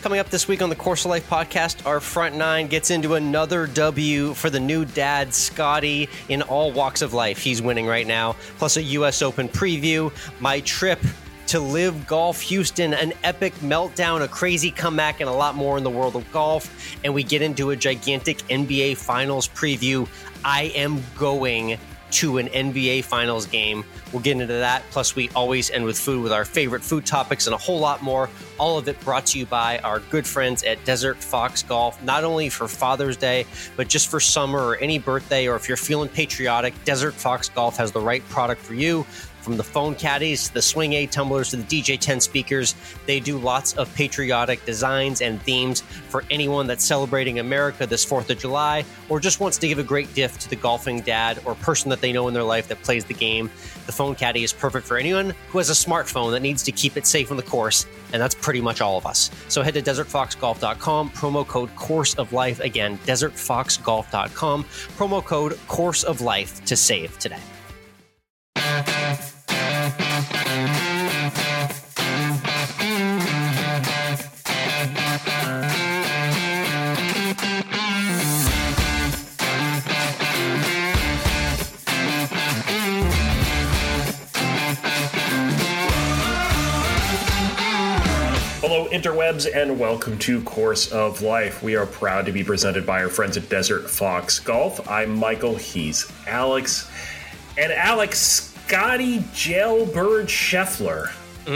Coming up this week on the Course of Life podcast, our front nine gets into another W for the new dad, Scotty, in all walks of life. He's winning right now, plus a U.S. Open preview, my trip to Live Golf Houston, an epic meltdown, a crazy comeback, and a lot more in the world of golf. And we get into a gigantic NBA Finals preview. I am going to an NBA Finals game. We'll get into that. Plus, we always end with food with our favorite food topics and a whole lot more. All of it brought to you by our good friends at Desert Fox Golf, not only for Father's Day, but just for summer or any birthday, or if you're feeling patriotic, Desert Fox Golf has the right product for you. From the phone caddies to the Swing 8 tumblers to the DJ-10 speakers, they do lots of patriotic designs and themes for anyone that's celebrating America this 4th of July or just wants to give a great gift to the golfing dad or person that they know in their life that plays the game. The phone caddy is perfect for anyone who has a smartphone that needs to keep it safe on the course, and that's pretty much all of us. So head to desertfoxgolf.com, promo code Course of Life. Again, desertfoxgolf.com, promo code Course of Life to save today. Hello, interwebs, and welcome to Course of Life. We are proud to be presented by our friends at Desert Fox Golf. I'm Michael, he's Alex. And Alex, Scotty Jailbird Scheffler.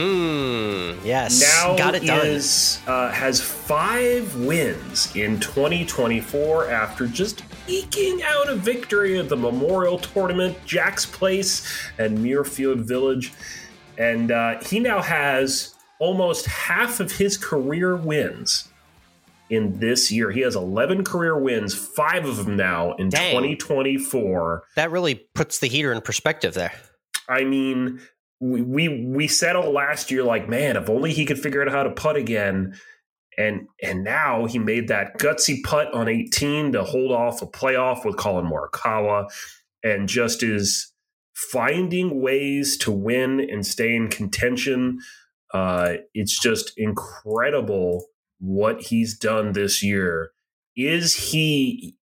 Yes. Now got it done. Has 5 wins in 2024 after just eking out a victory at the Memorial Tournament, Jack's Place, and Muirfield Village. And he now has almost half of his career wins in this year. He has 11 career wins, 5 of them now in 2024. That really puts the heater in perspective there. I mean, we said all last year, like, man, if only he could figure out how to putt again. And now he made that gutsy putt on 18 to hold off a playoff with Colin Morikawa, and just is finding ways to win and stay in contention. It's just incredible what he's done this year. Is he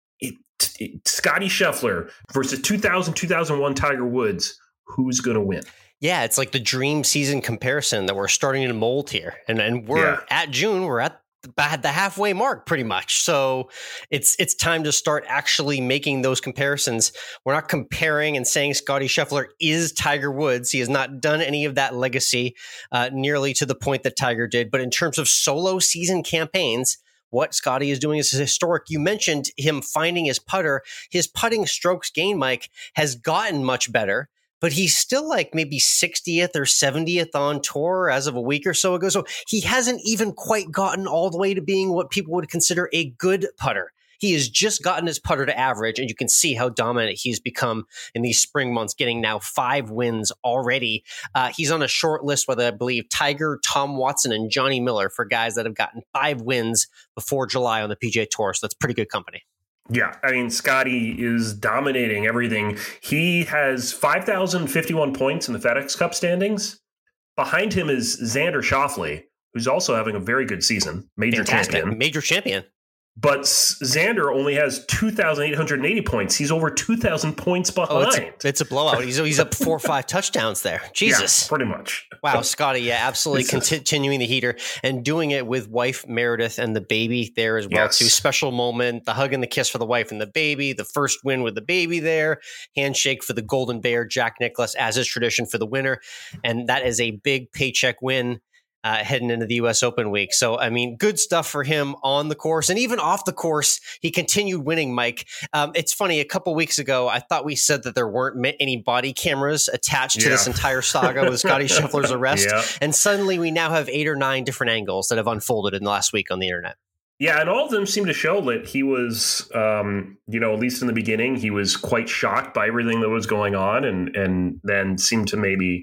Scotty Scheffler versus 2001 Tiger Woods? Who's going to win? Yeah, it's like the dream season comparison that we're starting to mold here. And we're at June, we're at the halfway mark pretty much. So it's time to start actually making those comparisons. We're not comparing and saying Scotty Scheffler is Tiger Woods. He has not done any of that legacy nearly to the point that Tiger did. But in terms of solo season campaigns, what Scotty is doing is historic. You mentioned him finding his putter. His putting strokes gain, Mike, has gotten much better. But he's still like maybe 60th or 70th on tour as of a week or so ago. So he hasn't even quite gotten all the way to being what people would consider a good putter. He has just gotten his putter to average, and you can see how dominant he's become in these spring months, getting now 5 wins already. He's on a short list with, I believe, Tiger, Tom Watson, and Johnny Miller for guys that have gotten 5 wins before July on the PGA Tour. So that's pretty good company. Yeah, I mean, Scotty is dominating everything. He has 5,051 points in the FedEx Cup standings. Behind him is Xander Schauffele, who's also having a very good season. Major champion. But Xander only has 2,880 points. He's over 2,000 points behind. It's a blowout. He's up 4 or 5 touchdowns there. Jesus. Yeah, pretty much. Wow, Scotty, yeah, absolutely continuing the heater and doing it with wife Meredith and the baby there as well, too. Special moment, the hug and the kiss for the wife and the baby, the first win with the baby there, handshake for the Golden Bear, Jack Nicklaus, as is tradition for the winner. And that is a big paycheck win heading into the U.S. Open week. So, I mean, good stuff for him on the course. And even off the course, he continued winning, Mike. It's funny, a couple weeks ago, I thought we said that there weren't any body cameras attached to this entire saga with Scotty Scheffler's arrest. Yeah. And suddenly we now have 8 or 9 different angles that have unfolded in the last week on the internet. Yeah, and all of them seem to show that he was, at least in the beginning, he was quite shocked by everything that was going on, and then seemed to maybe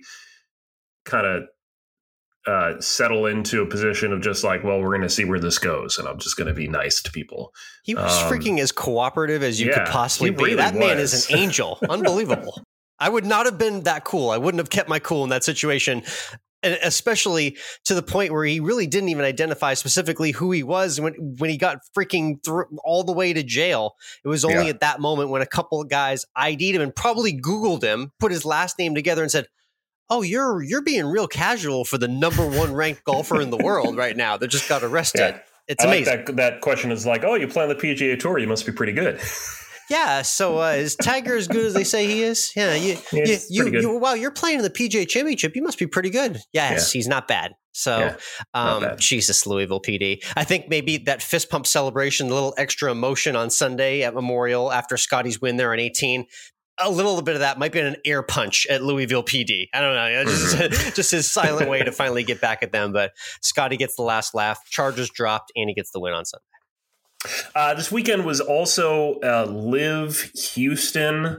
kind of settle into a position of just like, well, we're going to see where this goes, and I'm just going to be nice to people. He was freaking as cooperative as you could possibly be. That man is an angel. Unbelievable. I would not have been that cool. I wouldn't have kept my cool in that situation. And especially to the point where he really didn't even identify specifically who he was when he got freaking all the way to jail. It was only at that moment when a couple of guys ID'd him and probably Googled him, put his last name together and said, "Oh, you're being real casual for the number one ranked golfer in the world right now that just got arrested." Yeah. It's amazing. Like that question is like, "Oh, you play on the PGA Tour, you must be pretty good." Yeah, so is Tiger as good as they say he is? Yeah, you're playing in the PGA Championship. You must be pretty good. Yes, he's not bad. So, not bad. Jesus, Louisville PD. I think maybe that fist pump celebration, a little extra emotion on Sunday at Memorial after Scotty's win there on 18. A little bit of that might be an air punch at Louisville PD. I don't know. Just his silent way to finally get back at them. But Scotty gets the last laugh. Charges dropped, and he gets the win on Sunday. This weekend was also Live Houston.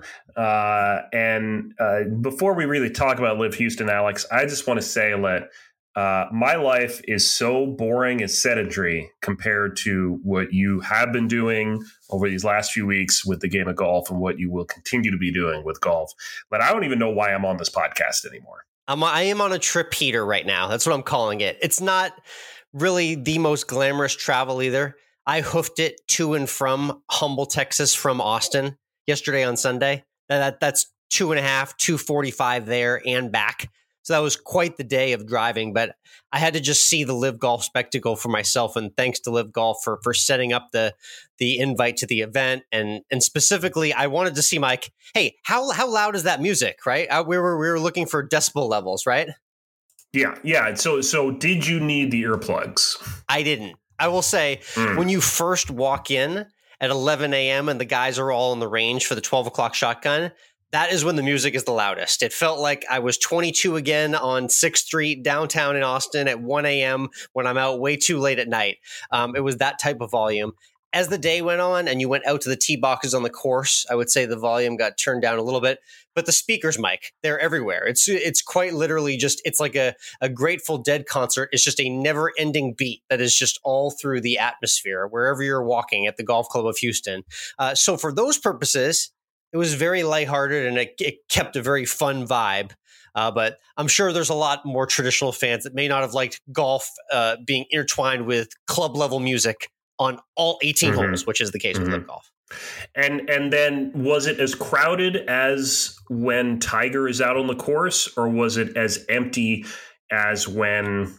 And before we really talk about Live Houston, Alex, I just want to say that my life is so boring and sedentary compared to what you have been doing over these last few weeks with the game of golf and what you will continue to be doing with golf. But I don't even know why I'm on this podcast anymore. I am on a trip heater right now. That's what I'm calling it. It's not really the most glamorous travel either. I hoofed it to and from Humble, Texas from Austin yesterday on Sunday. That's 2.5, 2:45 there and back. So that was quite the day of driving, but I had to just see the Live Golf spectacle for myself. And thanks to Live Golf for setting up the invite to the event. And specifically, I wanted to see Mike, hey, how loud is that music, right? We were looking for decibel levels, right? Yeah. So did you need the earplugs? I didn't. I will say, when you first walk in at 11 a.m. and the guys are all in the range for the 12 o'clock shotgun, that is when the music is the loudest. It felt like I was 22 again on 6th Street downtown in Austin at 1 a.m. when I'm out way too late at night. It was that type of volume. As the day went on and you went out to the tee boxes on the course, I would say the volume got turned down a little bit. But the speakers, Mike, they're everywhere. It's quite literally just, it's like a Grateful Dead concert. It's just a never-ending beat that is just all through the atmosphere, wherever you're walking at the Golf Club of Houston. So for those purposes, it was very lighthearted and it kept a very fun vibe. But I'm sure there's a lot more traditional fans that may not have liked golf being intertwined with club-level music on all 18 holes, which is the case with Live Golf. And then was it as crowded as when Tiger is out on the course, or was it as empty as when,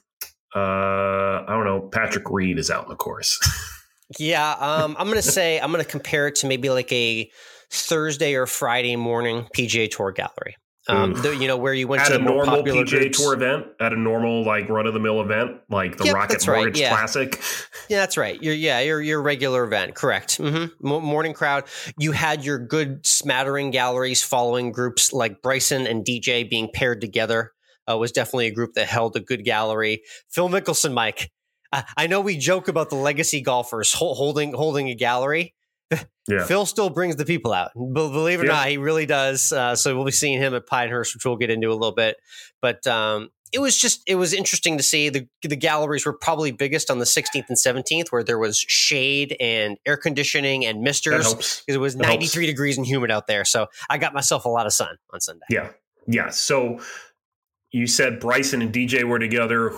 I don't know, Patrick Reed is out on the course? Yeah, I'm going to compare it to maybe like a Thursday or Friday morning PGA Tour gallery. Where you went at to a the more normal popular PGA groups. Tour event, at a normal like run of the mill event, like the Rocket Mortgage Classic. Yeah, that's right. Your regular event, correct? Morning crowd. You had your good smattering galleries following groups like Bryson and DJ being paired together. Was definitely a group that held a good gallery. Phil Mickelson, Mike. I know we joke about the legacy golfers holding a gallery. Yeah. Phil still brings the people out. Believe it or not, he really does. So we'll be seeing him at Pinehurst, which we'll get into a little bit. But it was interesting to see. The galleries were probably biggest on the 16th and 17th, where there was shade and air conditioning and misters because it was 93 degrees and humid out there. So I got myself a lot of sun on Sunday. Yeah. So you said Bryson and DJ were together.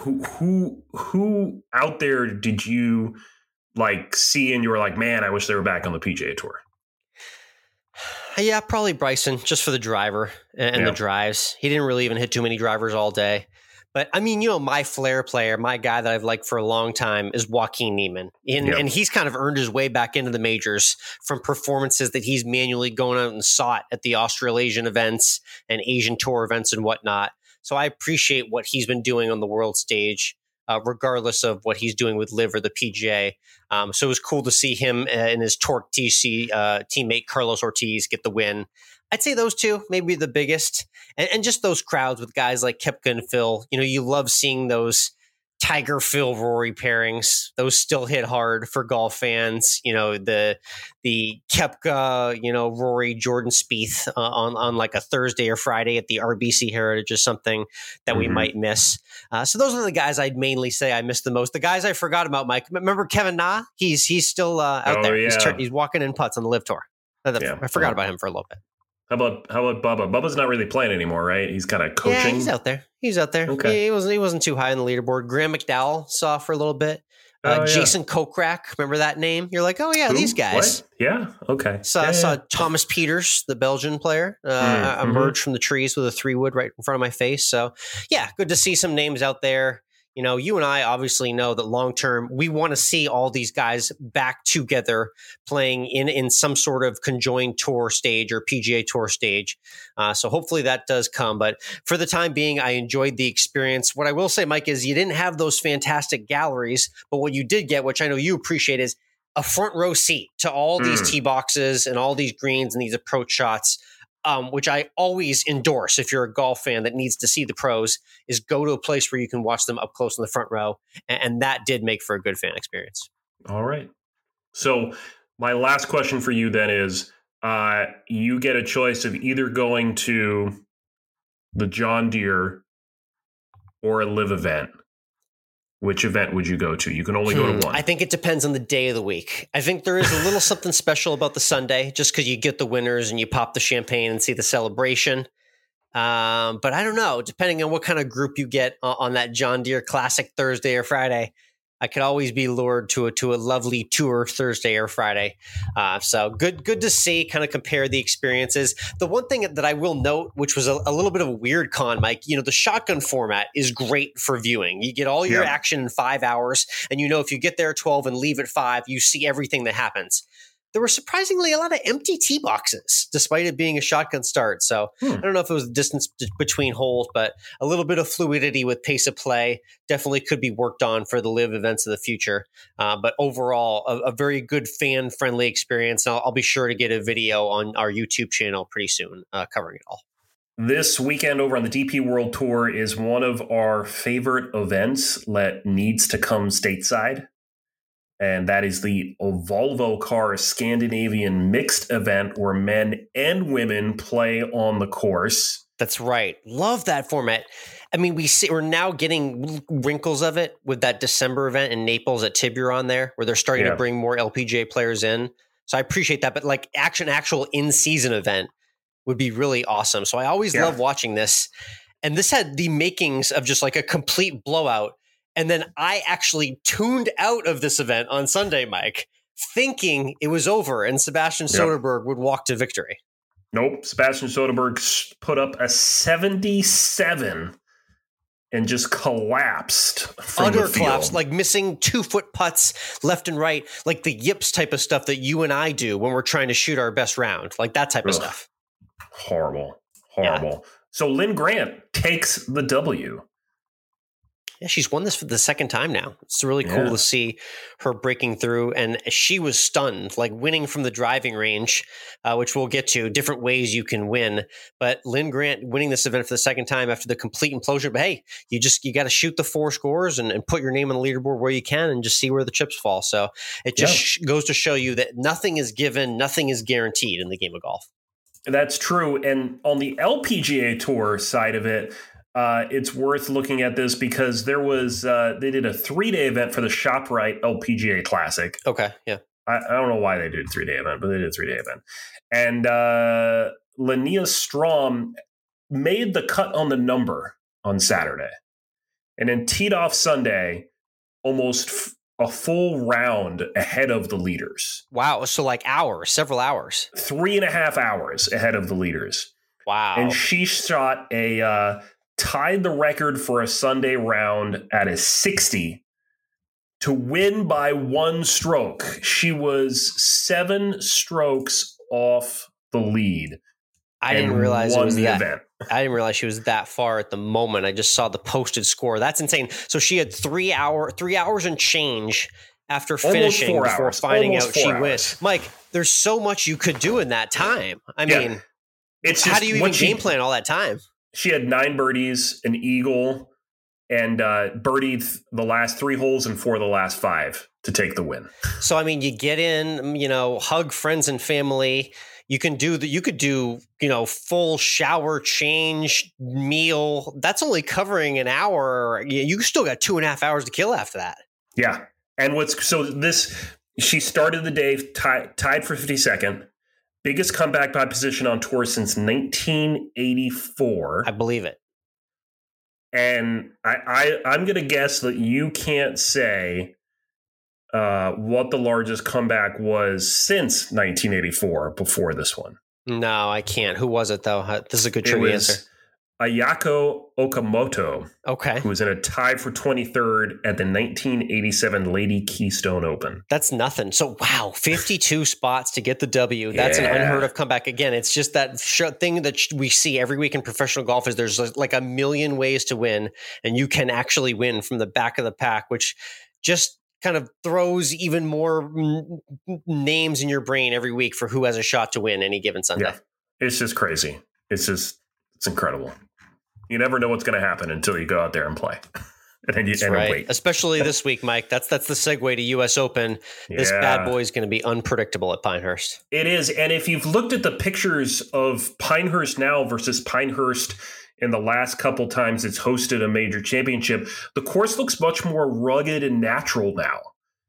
Who out there did you like see and you were like, man, I wish they were back on the PGA Tour? Yeah, probably Bryson, just for the driver and the drives. He didn't really even hit too many drivers all day. But I mean, my flair player, my guy that I've liked for a long time is Joaquin Niemann. And he's kind of earned his way back into the majors from performances that he's manually going out and sought at the Australasian events and Asian Tour events and whatnot. So I appreciate what he's been doing on the world stage, regardless of what he's doing with Liv or the PGA. So it was cool to see him and his Torque TC teammate Carlos Ortiz get the win. I'd say those two, maybe the biggest. And just those crowds with guys like Koepka and Phil. You love seeing those Tiger, Phil, Rory pairings. Those still hit hard for golf fans. The Koepka, Rory, Jordan Spieth on like a Thursday or Friday at the RBC Heritage is something that we might miss. So those are the guys I'd mainly say I missed the most. The guys I forgot about, Mike. Remember Kevin Na? He's still out there. Yeah. He's walking in putts on the Live Tour. I forgot about him for a little bit. How about Bubba? Bubba's not really playing anymore, right? He's kind of coaching. Yeah, he's out there. Okay. He wasn't too high on the leaderboard. Graham McDowell saw for a little bit. Jason Kokrak, remember that name? You're like, oh yeah, Who? these guys. What? Yeah. Okay. Saw Thomas Peters, the Belgian player, emerge from the trees with a 3-wood right in front of my face. So yeah, good to see some names out there. You know, you and I obviously know that long term, we want to see all these guys back together playing in some sort of conjoined tour stage or PGA Tour stage. So hopefully that does come. But for the time being, I enjoyed the experience. What I will say, Mike, is you didn't have those fantastic galleries, but what you did get, which I know you appreciate, is a front row seat to all these tee boxes and all these greens and these approach shots. Which I always endorse if you're a golf fan that needs to see the pros, is go to a place where you can watch them up close in the front row. And that did make for a good fan experience. All right. So my last question for you then is, you get a choice of either going to the John Deere or a live event. Which event would you go to? You can only go to one. I think it depends on the day of the week. I think there is a little something special about the Sunday, just because you get the winners and you pop the champagne and see the celebration. But I don't know, depending on what kind of group you get on that John Deere Classic Thursday or Friday, I could always be lured to a lovely tour Thursday or Friday. So good to see, kind of compare the experiences. The one thing that I will note, which was a little bit of a weird con, Mike, you know, the shotgun format is great for viewing. You get all your action in 5 hours. And, you know, if you get there at 12 and leave at 5, you see everything that happens. There were surprisingly a lot of empty tee boxes, despite it being a shotgun start. So I don't know if it was the distance between holes, but a little bit of fluidity with pace of play definitely could be worked on for the live events of the future. But overall, a very good fan-friendly experience. And I'll be sure to get a video on our YouTube channel pretty soon covering it all. This weekend over on the DP World Tour is one of our favorite events that needs to come stateside. And that is the Volvo Cars Scandinavian mixed event where men and women play on the course. That's right. Love that format. I mean, we're now getting wrinkles of it with that December event in Naples at Tiburon there, where they're starting to bring more LPGA players in. So I appreciate that. But like actual in-season event would be really awesome. So I always love watching this. And this had the makings of just like a complete blowout. And then I actually tuned out of this event on Sunday, Mike, thinking it was over and Sebastian Soderberg would walk to victory. Nope. Sebastian Soderberg put up a 77 and just collapsed from the field. Collapsed, like missing 2-foot putts left and right, like the yips type of stuff that you and I do when we're trying to shoot our best round, like that type of stuff. Horrible. Yeah. So Lynn Grant takes the W. Yeah, she's won this for the second time now. It's really cool to see her breaking through. And she was stunned, like winning from the driving range, which we'll get to, different ways you can win. But Lynn Grant winning this event for the second time after the complete implosion. But hey, you got to shoot the 4 scores and put your name on the leaderboard where you can and just see where the chips fall. So it just goes to show you that nothing is given, nothing is guaranteed in the game of golf. That's true. And on the LPGA Tour side of it, it's worth looking at this because there was they did a 3-day event for the ShopRite LPGA Classic. Okay, yeah. I don't know why they did a 3-day event, but they did a 3-day event. And Linnea Strom made the cut on the number on Saturday and then teed off Sunday almost a full round ahead of the leaders. Wow. So like several hours. 3.5 hours ahead of the leaders. Wow. And she shot tied the record for a Sunday round at a 60 to win by 1 stroke. She was 7 strokes off the lead. I didn't realize it was that event. I didn't realize she was that far at the moment. I just saw the posted score. That's insane. So she had 3 hours and change after finishing before finding out she wins. Mike, there's so much you could do in that time. I mean, it's how do you even game plan all that time? She had 9 birdies, an eagle, and birdied the last 3 holes and 4 of the last 5 to take the win. So, I mean, you get in, hug friends and family. You could do, full shower, change, meal. That's only covering an hour. You still got 2.5 hours to kill after that. Yeah. And she started the day tied for 52nd. Biggest comeback by position on tour since 1984. I believe it. And I'm going to guess that you can't say what the largest comeback was since 1984 before this one. No, I can't. Who was it, though? This is a good trivia answer. Ayako Okamoto, okay, who was in a tie for 23rd at the 1987 Lady Keystone Open. That's nothing. So, wow, 52 spots to get the W. That's an unheard of comeback. Again, it's just that thing that we see every week in professional golf is there's like a million ways to win, and you can actually win from the back of the pack, which just kind of throws even more names in your brain every week for who has a shot to win any given Sunday. Yeah, it's just crazy. It's incredible. You never know what's going to happen until you go out there and play. And you wait. Especially this week, Mike. That's the segue to U.S. Open. This bad boy is going to be unpredictable at Pinehurst. It is. And if you've looked at the pictures of Pinehurst now versus Pinehurst in the last couple times it's hosted a major championship, the course looks much more rugged and natural now.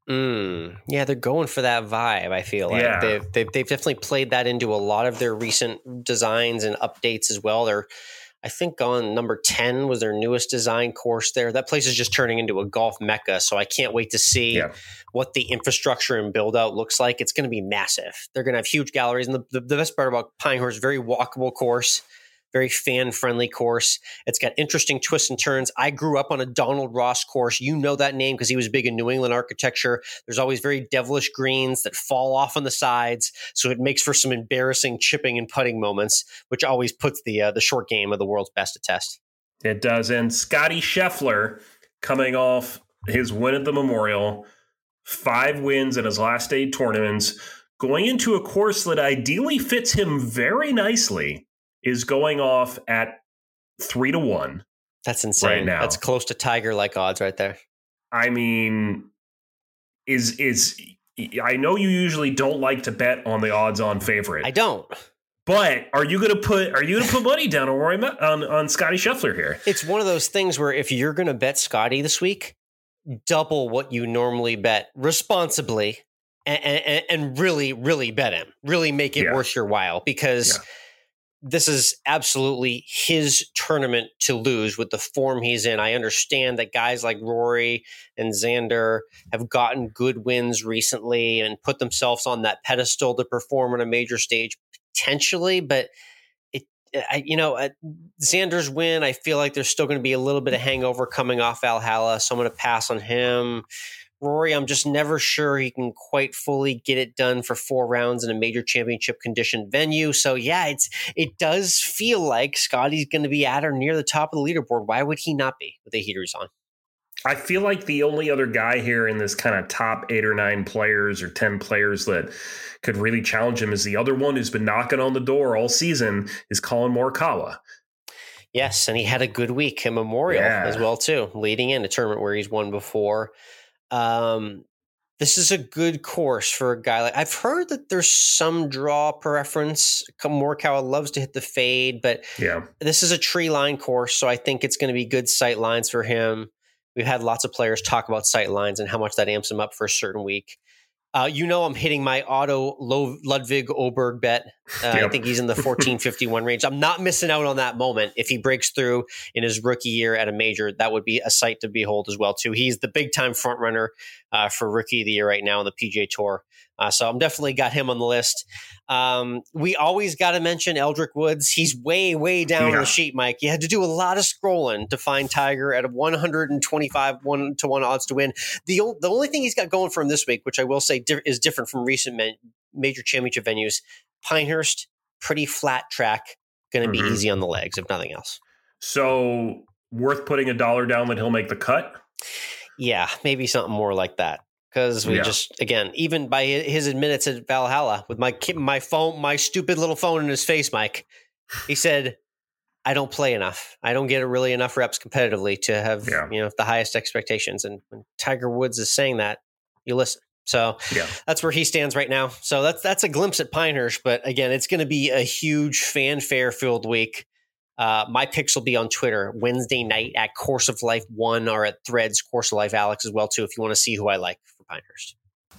Yeah, they're going for that vibe, I feel like. Yeah. They've definitely played that into a lot of their recent designs and updates as well. They're, I think, on number 10 was their newest design course there. That place is just turning into a golf mecca, so I can't wait to see what the infrastructure and build-out looks like. It's going to be massive. They're going to have huge galleries, and the best part about Pinehurst, very walkable course, very fan-friendly course. It's got interesting twists and turns. I grew up on a Donald Ross course. You know that name because he was big in New England architecture. There's always very devilish greens that fall off on the sides, so it makes for some embarrassing chipping and putting moments, which always puts the short game of the world's best to test. It does. And Scotty Scheffler, coming off his win at the Memorial, 5 wins in his last 8 tournaments, going into a course that ideally fits him very nicely, is going off at 3-1. That's insane. Right now. That's close to Tiger-like odds right there. I mean, I know you usually don't like to bet on the odds-on favorite. I don't. But are you going to put money down on Scotty Scheffler here? It's one of those things where if you're going to bet Scotty this week, double what you normally bet responsibly and really, really bet him. Really make it worth your while because this is absolutely his tournament to lose with the form he's in. I understand that guys like Rory and Xander have gotten good wins recently and put themselves on that pedestal to perform on a major stage potentially, but Xander's win, I feel like there's still going to be a little bit of hangover coming off Valhalla, so I'm going to pass on him. Rory, I'm just never sure he can quite fully get it done for 4 rounds in a major championship conditioned venue. So yeah, it does feel like Scotty's going to be at or near the top of the leaderboard. Why would he not be with the heaters on? I feel like the only other guy here in this kind of top 8 or 9 players or 10 players that could really challenge him is the other one who's been knocking on the door all season is Colin Morikawa. Yes, and he had a good week at Memorial as well too, leading in a tournament where he's won before. This is a good course for a guy like I've heard that there's some draw preference. Morikawa loves to hit the fade, but this is a tree line course, so I think it's going to be good sight lines for him. We've had lots of players talk about sight lines and how much that amps him up for a certain week. I'm hitting my auto Ludwig Oberg bet. I think he's in the 1451 range. I'm not missing out on that moment. If he breaks through in his rookie year at a major, that would be a sight to behold as well, too. He's the big time front runner for rookie of the year right now on the PGA Tour. So I'm definitely got him on the list. We always got to mention Eldrick Woods. He's way, way down on the sheet, Mike. You had to do a lot of scrolling to find Tiger at a 125 1-to-1 odds to win. The only thing he's got going for him this week, which I will say is different from recent major championship venues, Pinehurst, pretty flat track, going to be easy on the legs, if nothing else. So worth putting $1 down that he'll make the cut? Yeah, maybe something more like that. Because we just, again, even by his admittance at Valhalla, with my stupid little phone in his face, Mike, he said, I don't play enough. I don't get really enough reps competitively to have the highest expectations. And when Tiger Woods is saying that, you listen. So that's where he stands right now. So that's a glimpse at Pinehurst. But again, it's going to be a huge fanfare-filled week. My picks will be on Twitter Wednesday night at Course of Life 1 or at Threads Course of Life Alex as well, too, if you want to see who I like for Pinehurst.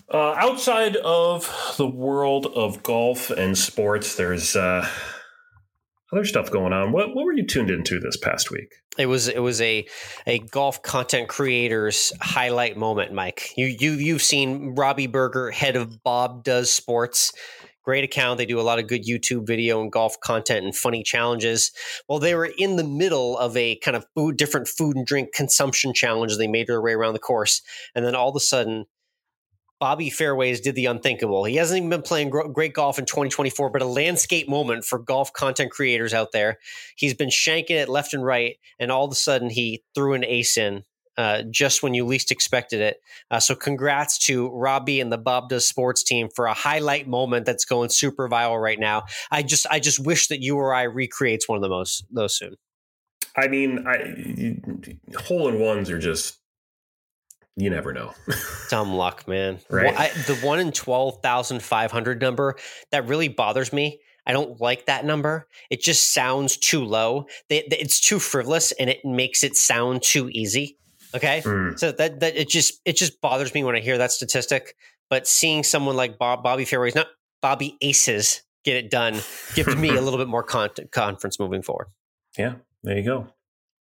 Outside of the world of golf and sports, there's other stuff going on. What were you tuned into this past week? It was a golf content creator's highlight moment, Mike. You've seen Robbie Berger, head of Bob Does Sports. Great account. They do a lot of good YouTube video and golf content and funny challenges. Well, they were in the middle of a kind of different food and drink consumption challenge. They made their way around the course. And then all of a sudden, Bobby Fairways did the unthinkable. He hasn't even been playing great golf in 2024, but a landscape moment for golf content creators out there. He's been shanking it left and right, and all of a sudden he threw an ace in just when you least expected it. So congrats to Robbie and the Bob Does Sports team for a highlight moment that's going super viral right now. I just wish that you or I recreates one of those soon. I mean, hole-in-ones are just, you never know. Dumb luck, man. Right? The 1 in 12,500 number, that really bothers me. I don't like that number. It just sounds too low. It's too frivolous, and it makes it sound too easy. Okay, so that it just bothers me when I hear that statistic. But seeing someone like Bobby Fairways, not Bobby Aces, get it done, gives me a little bit more confidence moving forward. Yeah, there you go.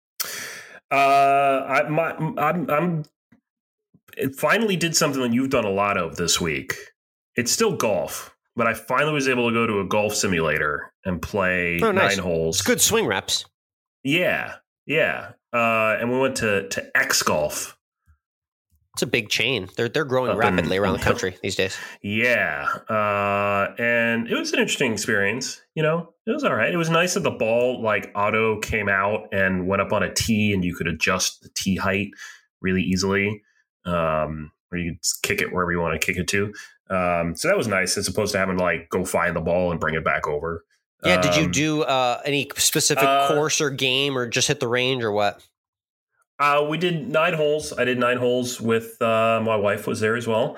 I'm it finally did something that you've done a lot of this week. It's still golf, but I finally was able to go to a golf simulator and play 9 holes. It's good swing reps. Yeah. And we went to X Golf. It's a big chain. They're growing rapidly around the country these days. Yeah. And it was an interesting experience. You know, it was all right. It was nice that the ball auto came out and went up on a tee, and you could adjust the tee height really easily. Or you could kick it wherever you want to kick it to. So that was nice, as opposed to having to go find the ball and bring it back over. Yeah. Did you do any specific course or game, or just hit the range, or what? We did 9 holes. I did 9 holes with my wife was there as well.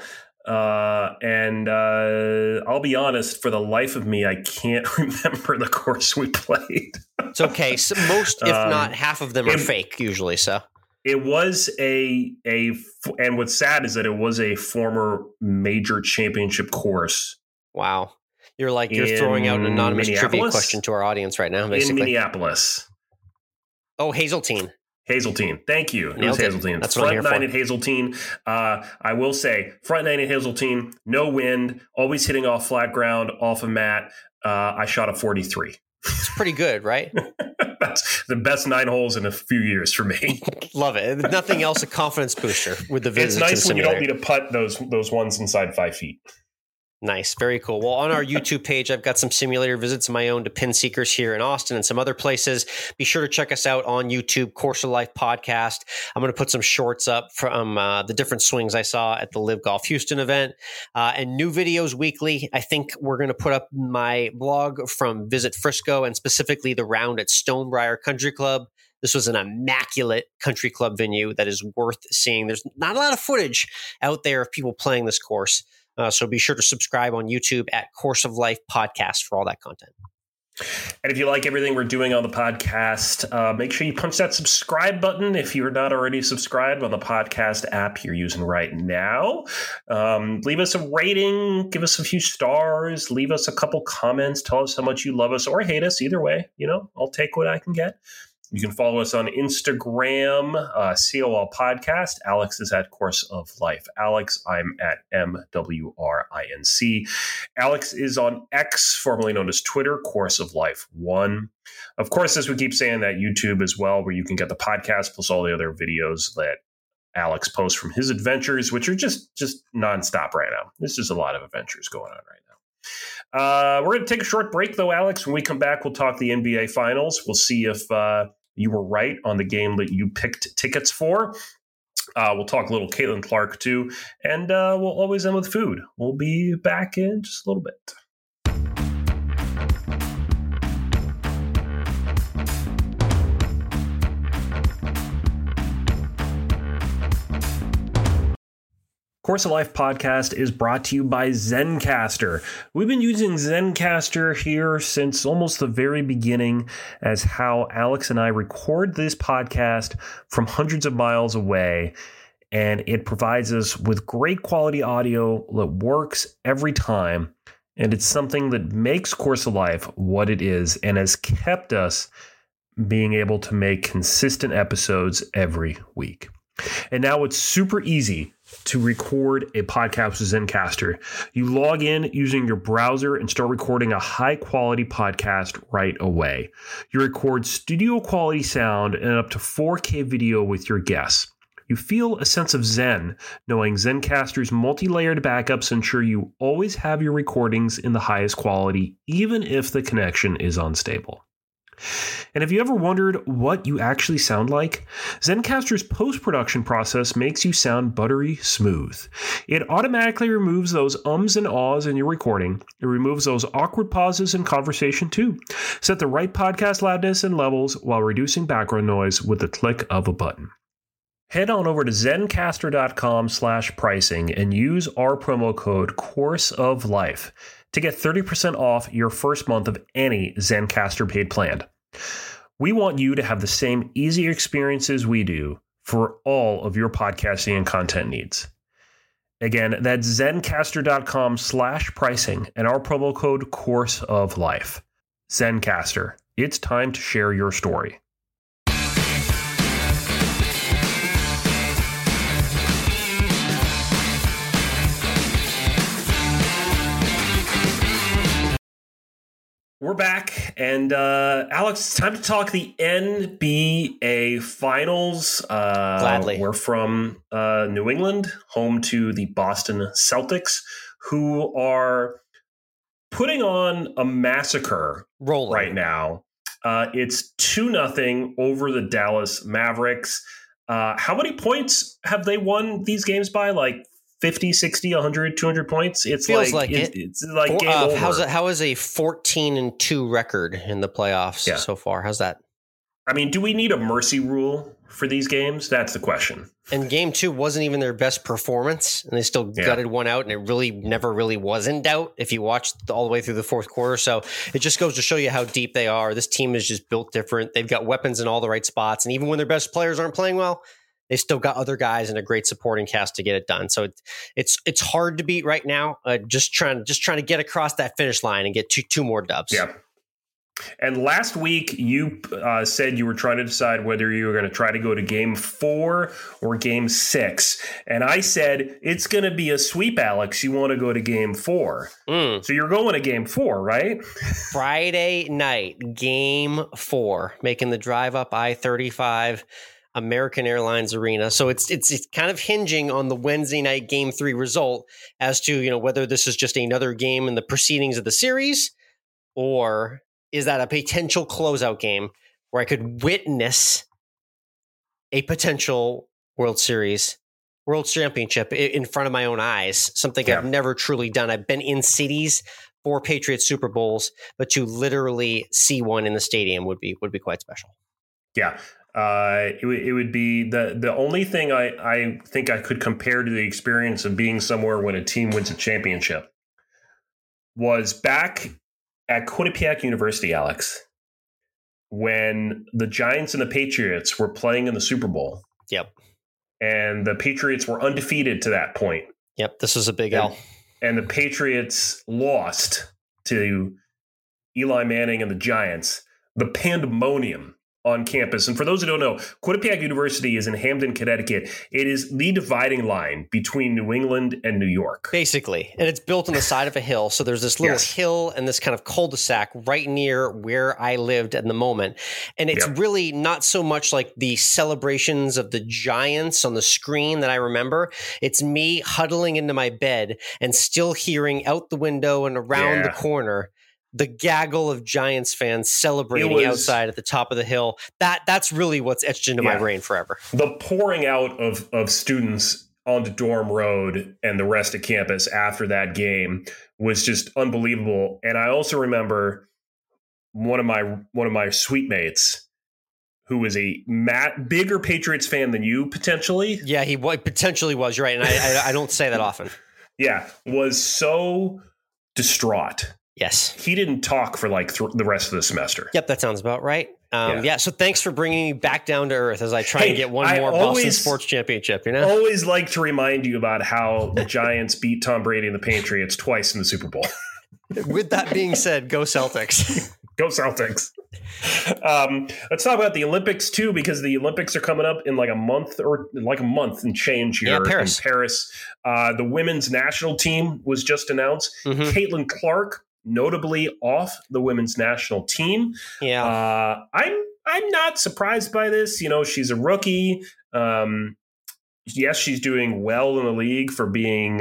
And I'll be honest, for the life of me, I can't remember the course we played. It's okay. So most, if not half of them, are fake usually. So it was and what's sad is that it was a former major championship course. Wow. You're throwing out an anonymous trivia question to our audience right now, basically. In Minneapolis. Oh, Hazeltine. Thank you. It was Hazeltine. That's front 9 at Hazeltine. I will say, front 9 at Hazeltine, no wind, always hitting off flat ground, off a mat. I shot a 43. It's pretty good, right? That's the best 9 holes in a few years for me. Love it. If nothing else, a confidence booster with the visit. It's nice when you don't need to putt those ones inside 5 feet. Nice. Very cool. Well, on our YouTube page, I've got some simulator visits of my own to Pin Seekers here in Austin and some other places. Be sure to check us out on YouTube, Course of Life Podcast. I'm going to put some shorts up from the different swings I saw at the Live Golf Houston event, and new videos weekly. I think we're going to put up my blog from Visit Frisco, and specifically the round at Stonebriar Country Club. This was an immaculate country club venue that is worth seeing. There's not a lot of footage out there of people playing this course. So be sure to subscribe on YouTube at Course of Life Podcast for all that content. And if you like everything we're doing on the podcast, make sure you punch that subscribe button if you're not already subscribed on the podcast app you're using right now. Leave us a rating, give us a few stars, leave us a couple comments, tell us how much you love us or hate us. Either way, I'll take what I can get. You can follow us on Instagram, COL Podcast. Alex is at Course of Life Alex. I'm at MWRINC. Alex is on X, formerly known as Twitter, Course of Life 1. Of course, as we keep saying, that YouTube as well, where you can get the podcast plus all the other videos that Alex posts from his adventures, which are just nonstop right now. There's just a lot of adventures going on right now. We're going to take a short break, though, Alex. When we come back, we'll talk the NBA Finals. We'll see if you were right on the game that you picked tickets for. We'll talk a little Caitlin Clark, too. And we'll always end with food. We'll be back in just a little bit. Course of Life Podcast is brought to you by Zencastr. We've been using Zencastr here since almost the very beginning, as how Alex and I record this podcast from hundreds of miles away. and it provides us with great quality audio that works every time. And it's something that makes Course of Life what it is and has kept us being able to make consistent episodes every week. And now it's super easy to record a podcast with Zencastr. You log in using your browser and start recording a high quality podcast right away. You record studio quality sound and up to 4K video with your guests. You feel a sense of zen knowing Zencastr's multi-layered backups ensure you always have your recordings in the highest quality, even if the connection is unstable. And have you ever wondered what you actually sound like? Zencastr's post-production process makes you sound buttery smooth. It automatically removes those ums and ahs in your recording. It removes those awkward pauses in conversation too. Set the right podcast loudness and levels while reducing background noise with the click of a button. Head on over to zencastr.com/pricing and use our promo code Course of Life to get 30% off your first month of any Zencastr paid plan. We want you to have the same easy experiences we do for all of your podcasting and content needs. Again, that's zencastr.com/pricing and our promo code Course of Life. Zencastr, it's time to share your story. We're back, and Alex, it's time to talk the NBA Finals. Gladly. We're from New England, home to the Boston Celtics, who are putting on a massacre right now. It's 2-0 over the Dallas Mavericks. How many points have they won these games by? Like 50, 60, 100, 200 points. It's Feels like it. It's like game over. How is a 14-2 record in the playoffs so far? How's that? I mean, do we need a mercy rule for these games? That's the question. And game 2 wasn't even their best performance, and they still gutted one out, and it really never really was in doubt if you watched all the way through the fourth quarter. So it just goes to show you how deep they are. This team is just built different. They've got weapons in all the right spots, and even when their best players aren't playing well, they still got other guys and a great supporting cast to get it done. So it's hard to beat right now. Just trying to get across that finish line and get two more dubs. Yeah. And last week you said you were trying to decide whether you were going to try to go to game 4 or game 6. And I said, it's going to be a sweep, Alex. You want to go to game 4. So you're going to game 4, right? Friday night, game 4, making the drive up I-35. American Airlines Arena. So it's kind of hinging on the Wednesday night game 3 result as to, whether this is just another game in the proceedings of the series, or is that a potential closeout game where I could witness a potential World Championship in front of my own eyes, something I've never truly done. I've been in cities for Patriots Super Bowls, but to literally see one in the stadium would be quite special. Yeah. It would be the only thing I think I could compare to the experience of being somewhere when a team wins a championship was back at Quinnipiac University, Alex, when the Giants and the Patriots were playing in the Super Bowl. Yep. And the Patriots were undefeated to that point. Yep. This was a big L. And the Patriots lost to Eli Manning and the Giants. The pandemonium on campus. And for those who don't know, Quinnipiac University is in Hamden, Connecticut. It is the dividing line between New England and New York. Basically. And it's built on the side of a hill. So there's this little hill and this kind of cul-de-sac right near where I lived at the moment. And it's really not so much like the celebrations of the Giants on the screen that I remember. It's me huddling into my bed and still hearing out the window and around the corner the gaggle of Giants fans celebrating outside at the top of the hill. That's really what's etched into my brain forever. The pouring out of students onto Dorm Road and the rest of campus after that game was just unbelievable. And I also remember one of my suite mates who was a bigger Patriots fan than you, potentially. Yeah, he potentially was. You're right. And I don't say that often. Yeah, was so distraught. Yes. He didn't talk for like the rest of the semester. Yep, that sounds about right. So thanks for bringing me back down to earth as I try and get one more Boston Sports Championship. You know, always like to remind you about how the Giants beat Tom Brady and the Patriots twice in the Super Bowl. With that being said, go Celtics. Go Celtics. Let's talk about the Olympics too, because the Olympics are coming up in like a month and change here in Paris. The women's national team was just announced. Caitlin Clark, notably off the women's national team. Yeah. I'm not surprised by this. You know, she's a rookie. Yes, she's doing well in the league for being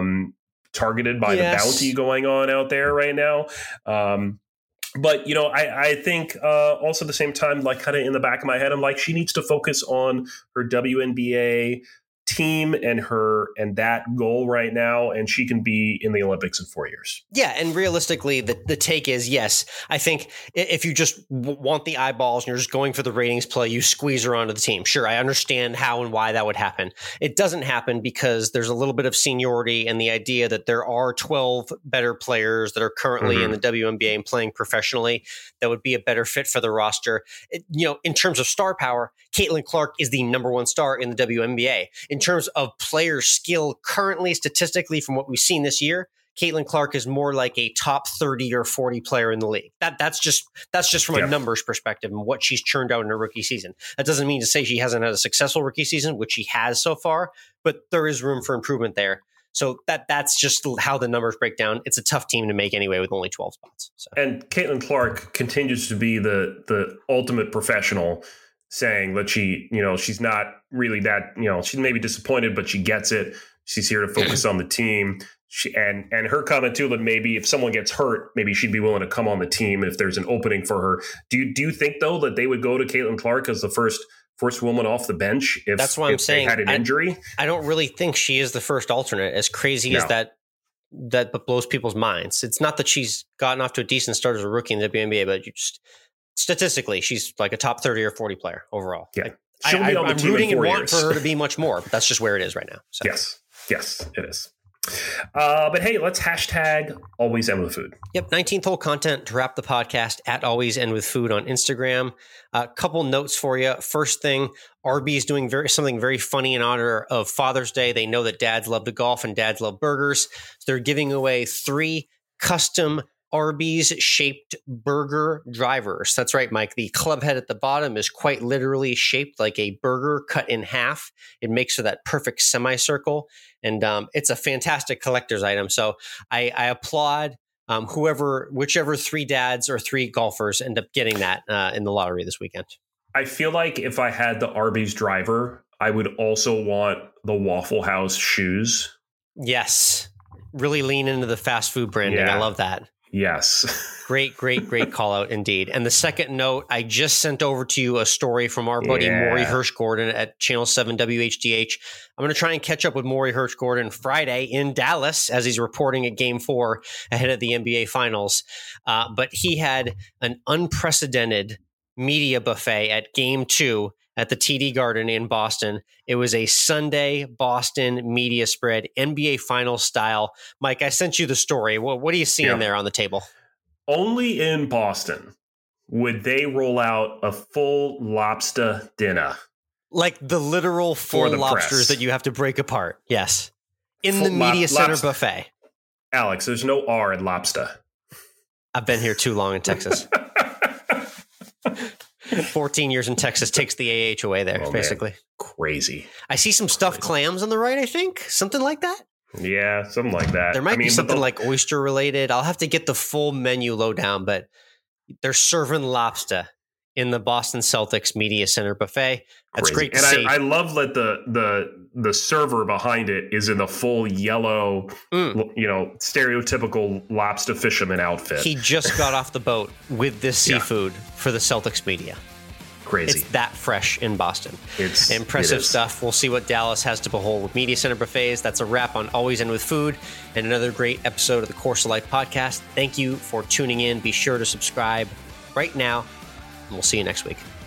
targeted by the bounty going on out there right now. But, you know, I think also at the same time, like kind of in the back of my head, I'm like, she needs to focus on her WNBA team and that goal right now, and she can be in the Olympics in 4 years. Yeah, and realistically, the take is, yes, I think if you just want the eyeballs and you're just going for the ratings play, you squeeze her onto the team. Sure, I understand how and why that would happen. It doesn't happen because there's a little bit of seniority and the idea that there are 12 better players that are currently in the WNBA and playing professionally that would be a better fit for the roster. In terms of star power, Caitlin Clark is the number one star in the WNBA. In terms of player skill currently, statistically, from what we've seen this year, Caitlin Clark is more like a top 30 or 40 player in the league. That's just from a numbers perspective and what she's churned out in her rookie season. That doesn't mean to say she hasn't had a successful rookie season, which she has so far, but there is room for improvement there. So that's just how the numbers break down. It's a tough team to make anyway with only 12 spots. So. And Caitlin Clark continues to be the ultimate professional, saying that she's not really that, she may be disappointed, but she gets it. She's here to focus on the team. And her comment too, that maybe if someone gets hurt, maybe she'd be willing to come on the team if there's an opening for her. Do you think though that they would go to Caitlin Clark as the first woman off the bench if that's what I'm saying. They had an injury? I don't really think she is the first alternate, as crazy as that blows people's minds. It's not that she's gotten off to a decent start as a rookie in the WNBA, but statistically, she's like a top 30 or 40 player overall. Yeah. I'm rooting and want for her to be much more, but that's just where it is right now. So. Yes, it is. But hey, let's hashtag Always End With Food. Yep, 19th hole content to wrap the podcast at Always End With Food on Instagram. A couple notes for you. First thing, Arby's doing something very funny in honor of Father's Day. They know that dads love to golf and dads love burgers. So they're giving away 3 custom Arby's shaped burger drivers. That's right, Mike. The club head at the bottom is quite literally shaped like a burger cut in half. It makes for that perfect semicircle. And it's a fantastic collector's item. So I applaud whichever 3 dads or 3 golfers end up getting that in the lottery this weekend. I feel like if I had the Arby's driver, I would also want the Waffle House shoes. Yes. Really lean into the fast food branding. Yeah. I love that. Yes. Great call out indeed. And the second note, I just sent over to you a story from our buddy Maury Hirsch-Gordon at Channel 7 WHDH. I'm going to try and catch up with Maury Hirsch-Gordon Friday in Dallas as he's reporting at Game 4 ahead of the NBA Finals. But he had an unprecedented media buffet at Game 2 at the TD Garden in Boston. It was a Sunday Boston media spread, NBA Finals style. Mike, I sent you the story. What are you seeing there on the table? Only in Boston would they roll out a full lobster dinner. Like the literal full lobsters that you have to break apart. Yes. In the media center buffet. Alex, there's no R in lobster. I've been here too long in Texas. 14 years in Texas takes the AH away there, basically. Man. Crazy. I see some stuffed clams on the right, I think. Something like that. Yeah, something like that. There might be something like oyster related. I'll have to get the full menu lowdown, but they're serving lobster in the Boston Celtics Media Center buffet. That's great to see. I love that the server behind it is in the full yellow, stereotypical lobster fisherman outfit. He just got off the boat with this seafood for the Celtics media. Crazy. It's that fresh in Boston. It's impressive stuff. We'll see what Dallas has to behold with Media Center buffets. That's a wrap on Always End With Food and another great episode of the Course of Life podcast. Thank you for tuning in. Be sure to subscribe right now, and we'll see you next week.